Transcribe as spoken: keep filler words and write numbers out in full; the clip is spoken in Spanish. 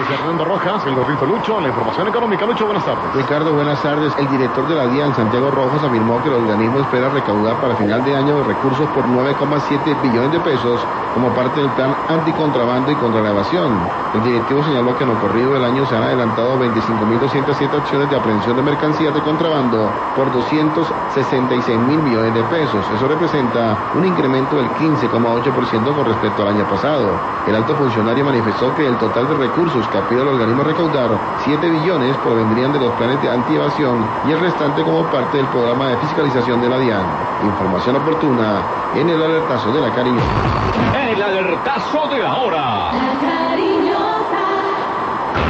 José Hernando Rojas, el gordito Lucho, la información económica. Lucho, buenas tardes. Ricardo, buenas tardes. El director de la DIAN, Santiago Rojas, afirmó que el organismo espera recaudar para final de año recursos por nueve coma siete billones de pesos como parte del plan anticontrabando y contra la evasión. El directivo señaló que en lo corrido del año se han adelantado veinticinco mil doscientas siete acciones de aprehensión de mercancías de contrabando por doscientos sesenta y seis mil millones de pesos. Eso representa un incremento del quince coma ocho por ciento con respecto al año pasado. El alto funcionario manifestó que el total de recursos que pide el organismo recaudar, siete billones, provendrían de los planes de antievasión y el restante como parte del programa de fiscalización de la DIAN. Información oportuna en el alertazo de la Cariño. El alertazo de la hora. La Cariño.